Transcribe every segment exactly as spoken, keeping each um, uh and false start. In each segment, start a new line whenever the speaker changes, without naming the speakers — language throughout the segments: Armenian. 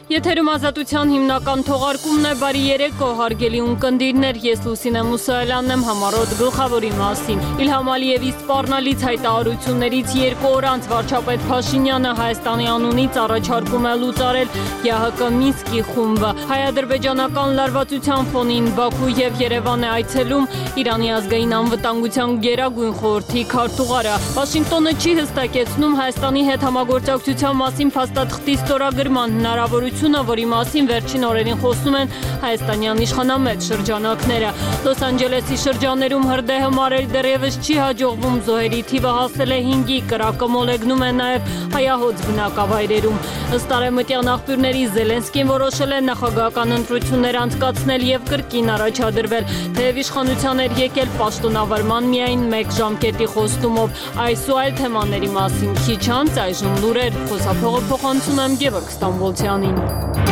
Եթերում ազատության հիմնական թողարկումն է, բարի երեկո, հարգելի ունկնդիրներ, ես Լուսինե Մուսայելյանն եմ, համառոտ գլխավորի մասին։ Իլհամ Ալիևի սպառնալից հայտարարություններից երկու օր անց վարչապետ Փաշինյանը Հայաստանի անունից առաջարկում է լուծարել ԵԱՀԿ Մինսկի խումբը։ Հայ-ադրբեջանական լարվածության ֆոնին Բաքու եւ Երևան է այցելում Իրանի ազգային անվտանգության գերագույն խորհրդի քարտուղարը։ Վաշինգտոնը չի հստակեցնում Հայաստանի հետ համագործակցության մասին փաստաթղթի ստորագրման հնարավորությունը, որի մասին վերջին օրերին խոսում են հայաստանյան իշխանամետ շրջանակները։ Լոս Անջելեսի շրջաներում հրդեհը մարել դեռևս չի հաջողվում, զոհերի թիվը հասել է հինգի, կրակը մոլեգնում է նաև հայահոծ բնակավայրերում։ Ըստ արևմտյան աղբյուրների Զելենսկին որոշել է նախագահական ընտրություններ անցկացնել եւ կրկին առաջադրվել, թեև իշխանության էր եկել պաշտոնավարման միայն մեկ ժամկետի խոստումով։ Այս ու այլ թեմաների մասին քիչ անց այժմ լուրեր, խոսափողը փոխանցում եմ Գևորգ Ստամբոլցյանին։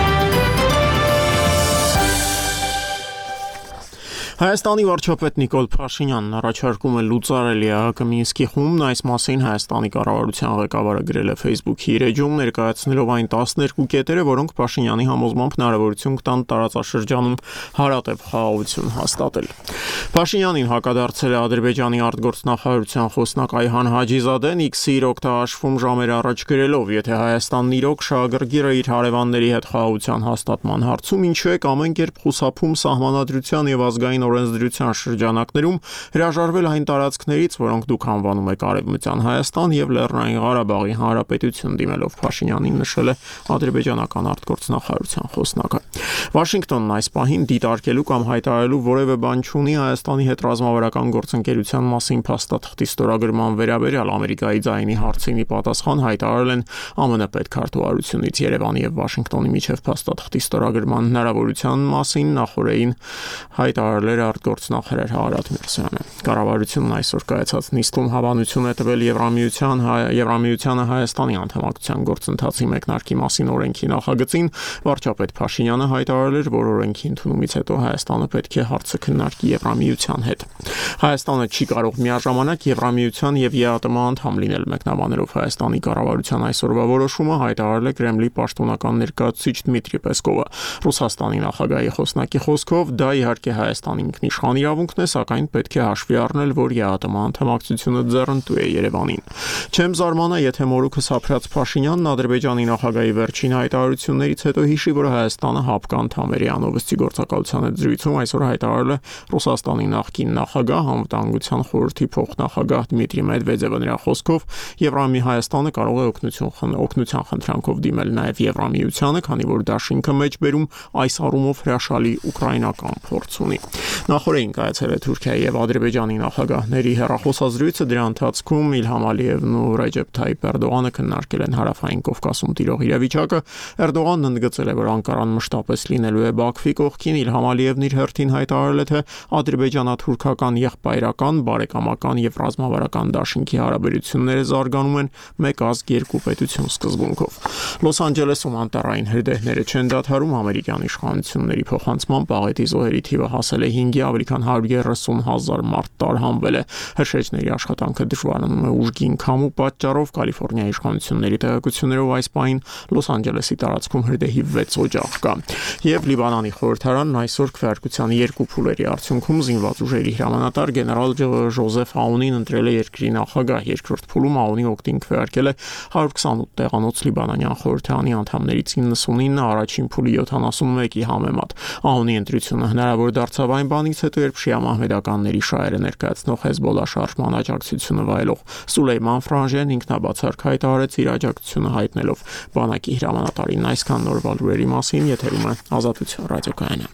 Հայաստանի վարչապետ Նիկոլ Փաշինյանն առաջարկում է լուծարել ԵԱՀԿ Մինսկի խումբն, այս մասին Հայաստանի կառավարության ղեկավարը գրել է Facebook-ի իր էջում, ներկայացնելով այն տասներկու կետերը, որոնք Փաշինյանի համոզմամբ հնարավորություն կտան տարածաշրջանում հարատև խաղաղություն հաստատել։ Փաշինյանին հակադարձել է Ադրբեջանի արտգործնախարարության խոսնակ Այհան Հաջիզադեն X-ի իր օգտահաշվում ժամեր առաջ գրելով, եթե Հայաստանն իրոք շահագրգիռ է իր հարևանների հետ խաղաղության հաստատման հարցում, ինչու է ամեն կերպ խուսափում սահմանադրության եւ ազգային օրենսդրության շրջանակներում հրաժարվել այն տարածքներից, որոնք դուք անվանում եք Արևմտյան Հայաստան եւ Լեռնային Ղարաբաղի Հանրապետություն, դիմելով Փաշինյանին նշել է ադրբեջանական արտգործնախարարության խոսնակը։ Վաշինգտոնն այս պահին դիտարկելու կամ հայտարարելու որևէ բան չունի Հայաստանի հետ ռազմավարական գործընկերության մասին փաստաթղթի ստորագրման վերաբերյալ Ամերիկայի ձայնի հարցինի պատասխան հայտարարել են ԱՄՆ պետքարտուղարությունից Երևանի եւ Վաշինգտոնի միջև փաստաթղթի ստորագրման հնարավորության մասին նախորդին հայտարարել արտգործնախարար Հարատ Միրզոյանը։ Կառավարությունն այսօր կայացած նիստում հավանություն է տվել Եվրամիության Եվրամիությանը Հայաստանի անդամակցության գործընթացի մեկնարկի մասին օրենքի նախագծին, վարչապետ Փաշինյանը հայտարարել էր, որ օրենքի ընդունումից հետո Հայաստանը պետք է հարցը քննարկի Եվրամիության հետ։ Հայաստանը չի կարող միաժամանակ Եվրամիության եւ ԵԱՏՄ անդամ լինել, մեկնաբանելով Հայաստանի կառավարության այսօրվա որոշումը հայտարարել է Կրեմլի պաշտոնական ներկայացուցիչ Դմիտրի Պեսկովը։ Ռուսաստանի նախագահի խոսնակի խոսքով դա իհարկե Հայաստանի ինքնիշխան իրավունքն է, սակայն պետք է հաշվի առնել, որ ԵԱՏՄ անդամակցությունը ձեռնտու է Երևանին։ Չեմ զարմանա, եթե մորուքս ապրած Փաշինյանն Ադրբեջանի նախագահի վերջին հայտարարություններից հետո հիշի, որ Հայաստանը ՀԱՊԿ անդամ է Անովստի գործակալության հետ զրույցում այսօր հայտարարել է Ռուսաստանի նախկին նախագահ, անվտանգության խորհրդի փոխնախագահ Դմիտրի Մեդվեդևը։ Նրա խոսքով Եվրամի Հայաստանը կարող է օգնություն օգնության խնդրանքով դիմել նաև Եվրամիությանը, քանի որ դա շինքը մեջ բերում այս առումով հրաշալի ուկրաինական փորձ ունի։ Նախորդին կայացել է Թուրքիայի եւ Ադրբեջանի նախագահների հեռախոսազրույցը, դրա ընթացքում Իլհամ Ալիևն ու Ռեջեփ Թայիփ Էրդողանը քննարկել են հարավային Կովկասում տիրող իրավիճակը։ Էրդողանն ընդգծել է, որ Անկարան մշտապես լինելու է Բաքվի կողքին, Իլհամ Ալիևն իր հերթին հայտարարել է, թե ադրբեջանա-թուրքական եղբայրական, բարեկամական եւ ռազմավարական դաշինքի հարաբերությունները զարգանում են մեկ ազգ երկու պետություն սկզբունքով։ Լոս Անջելեսում անտառային հրդեհները չեն դադարում, ամերիկյան իշխանությունների փոխանցմամբ աղետի զոհերի թիվը հասել է հինգի, ավելի քան հարյուր երեսուն հազար մարդ տարհանվել է։ Հրշեջների աշխատանքը դժվարանում է ուժգին քամու պատճառով, Կալիֆոռնիայի իշխանությունների տեղեկություններով այս պահին Լոս Անջելեսի տարածքում հրդեհի վեց օջախ կա։ Եվ Լիբանանի խորհրդարանն այսօր քվեարկության երկու փուլերի արդյունքում զինված ուժերի հրամանատար գեներալ Ժոզեֆ Աունին ընտրել է երկրի նախագահ։ Երկրորդ փուլում Աունի օգտին քվեարկել է հարյուր քսանութ տեղանոց լիբանանյան խորհրդարանի անդամներից իննսունինը, առաջին փուլի յոթանասունմեկի համեմատ։ Աունի ընտրությունը հնարավոր դարձավ այն բանից հետո, երբ շիա մահմեդականների շահերը ներկայացնող Հեզբոլլա շարժման աջակցությունը վայելող Սուլեյման Ֆրանժեն ինքնաբացարկ հայտարարեց իր աջակցությունը հայտնելով բանակի հրամանատարին։ Այսքան նորվա լուրերի մասին, եթերում է Ազատություն ռադիոկայանը։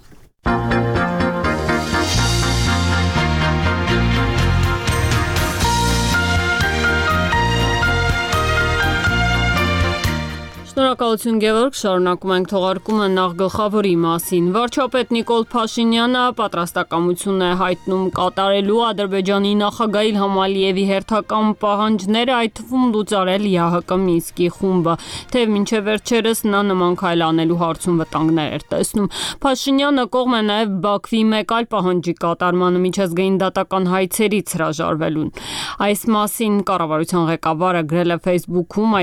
Շնորհակալություն Գևորգ, շարունակում ենք թողարկումը նախ գլխավորի մասին։ Վարչապետ Նիկոլ Փաշինյանը պատրաստակամություն է հայտնում կատարելու Ադրբեջանի նախագահ Իլհամ Ալիևի հերթական պահանջները, այդ թվում լուծարել ԵԱՀԿ Մինսկի խումբը, թեև մինչև վերջերս նա նման քայլ անելու հարցում վտանգներ էր տեսնում։ Փաշինյանը կողմ է նաև Բաքվի մեկ այլ պահանջի կատարմանը միջազգային դատական հայցերից հրաժարվելուն։ Այս մասին կառավարության ղեկավարը գրել է Facebook-ում,